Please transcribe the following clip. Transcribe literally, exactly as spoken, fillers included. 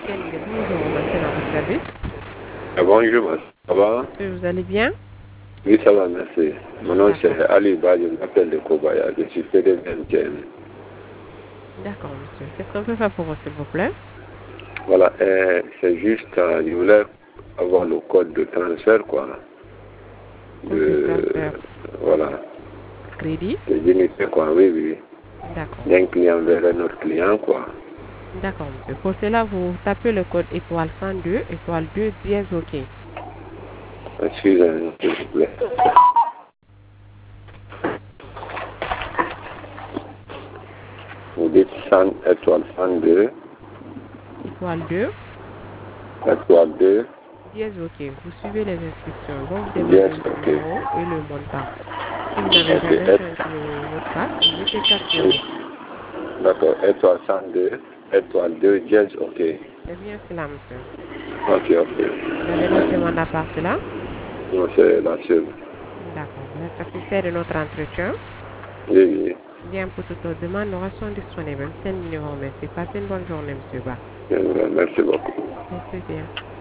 Kennedy, bonjour, maintenant à votre service. Ah, bonjour, madame. Ça va? Monsieur, vous allez bien? Oui, ça va, merci. Mon nom c'est D'accord. Ali Ba, je m'appelle de Kobaya, je suis P D G N T N. D'accord, monsieur. Qu'est-ce qu'on peut faire pour vous, s'il vous plaît? Voilà, euh, c'est juste, euh, je voulais avoir le code de transfert, quoi. Code de De, transfert voilà, crédit? de unité, quoi, oui, oui. D'accord. D'un client vers un autre client, quoi. D'accord, monsieur. Pour cela, vous tapez le code étoile cent deux, étoile deux, dièse OK. Excusez-moi, s'il vous plaît. Vous dites cent, étoile cent deux, Étoile deux, étoile deux, dièse OK. Vous suivez les instructions. Ils vont vous demander yes, le ok. numéro et le montant. Si vous n'avez Ok, jamais et- changé le mot de passe, vous mettez quatre oui, zéros. d'accord, étoile cent deux, étoile deux, yes, ok. C'est bien cela, monsieur. Ok, ok. Vous avez d'autres demandes à part cela? Non, c'est la seule. D'accord. Vous êtes satisfait de notre entretien? Oui, oui. Bien, pour toute autre demande, nous restons disponibles. C'est le numéro. Merci. Passez une bonne journée, monsieur Ba. Merci beaucoup. Avec plaisir.